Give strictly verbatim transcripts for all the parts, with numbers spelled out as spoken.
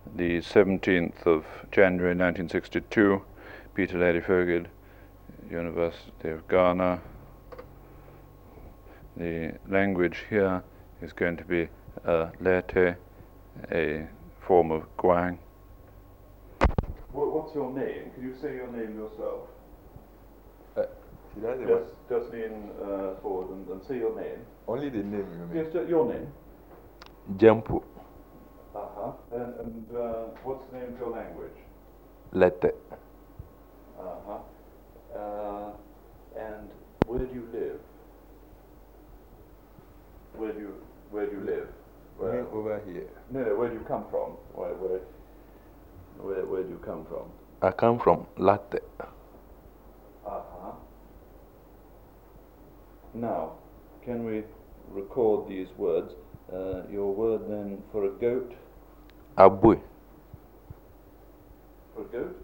the seventeenth of January nineteen sixty-two, Peter Ladefoged, University of Ghana. The language here is going to be uh, Lete, a form of Guang. What, what's your name? Can you say your name yourself? Uh, should I say just, what? just lean uh, forward and, and say your name. Only the name you mean? Yes, uh, your name. Jampu. Uh-huh. And, and uh, what's the name of your language? Lete. Uh-huh. Uh, and where do you live? Where do you, where do you live? Where, over here. No, no, where do you come from? Where, where, where, where do you come from? I come from Latte. Uh-huh. Now, can we record these words? Uh, your word then for a goat? Abui. For a goat?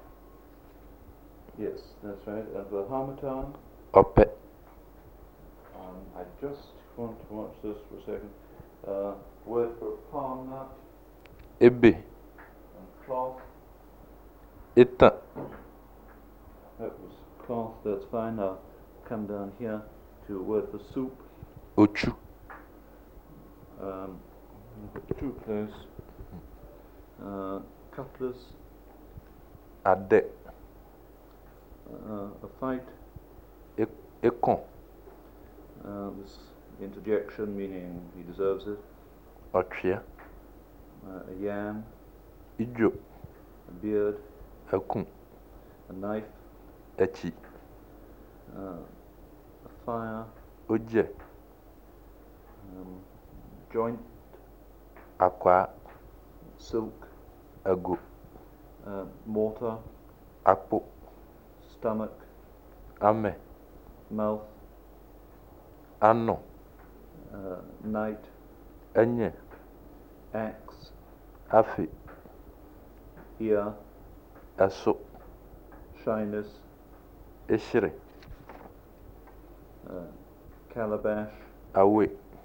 Yes, that's right. And for harmattan? Ope. Um, I just want to watch this for a second. Uh, word for palm nut? Ebe. And cloth? Eta. That was cloth, that's fine. Now come down here to a word for soup. Ochu. Um, too close. Uh, cutlass. Ade. Uh, a fight. Ekon. Uh, this interjection meaning he deserves it. Ochia. Uh, a yam. Ijo. A beard. Ekun. A knife. Echi. Uh, a fire. Oje. Um, joint. Aqua. Silk. Ago. Uh, mortar. Akpo. Stomach. Ame. Mouth. Ano. Uh, night. Enye. Axe. Afi. Ear. Aso. Shyness. Eshire. Uh, calabash. Awe.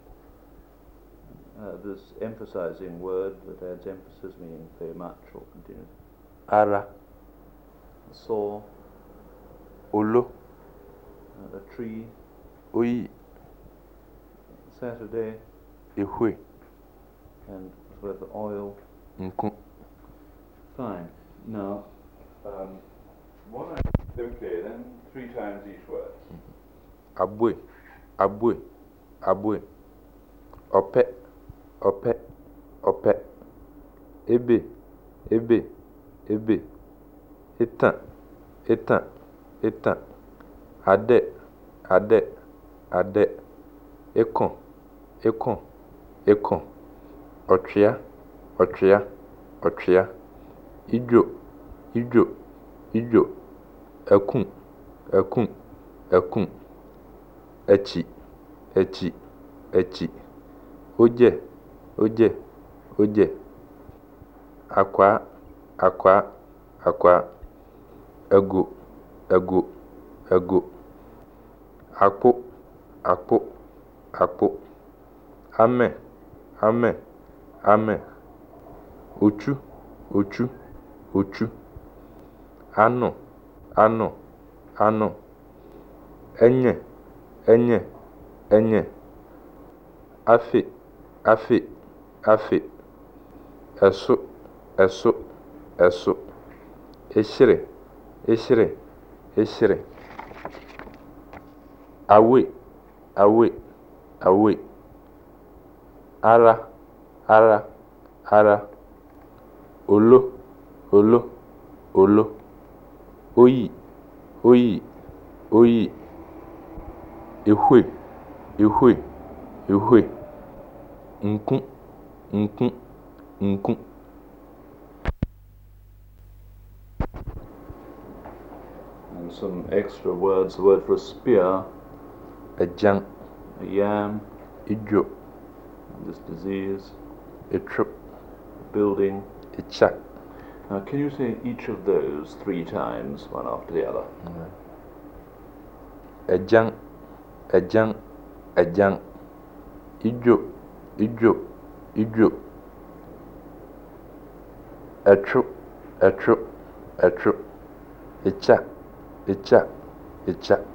Uh, this emphasizing word that adds emphasis meaning very much or continuous. Ara. Saw. Olo. Uh, a tree. Oyi. Saturday. Ehwe. And with oil. Nkun. Fine. Now, um, what I, okay, then three times each word. Abue. Abue. Abue. Ope. Ope. Ope. Ebe. Ebe. Ebe. Etan. Etan. Etan. Ade. Ade. Ade. Ekon. Ekon. Ekon. Ochia. Ochia. Ochia. Ijo. Ijo. Ijo. Ekun. Ekun. Ekun. Echi. Echi. Echi. Oje. Oje. Oje. Aqua. Aqua. Aqua. Ego. Ego. Ego. Akpo. Akpo. Akpo. Ame. Ame. Ame. Ochu. Ochu. Ochu. Ano. Ano. Ano. Enye. Enye. Enye. Afe. Afe. Afe. Eso. Eso. Eso. Eshire. Eshire. Eshire. Awe. Awe. Awe. Ara. Ara. Ara. Olo. Olo. Olo. Oyi. Oyi. Oyi. Ehwe. Ehwe. Ehwe. Nkun. Nkun. Nkun. And some extra words. The word for a spear. Ejang. A yam. Ijo. This disease. Etrip. Building. Echak. Now, can you say each of those three times, one after the other? Ejang. Ejang. Ejang. Ijo. Ijo. Ijo. ɛtwo ɛtwo ɛtwo ɛkya ɛkya ɛkya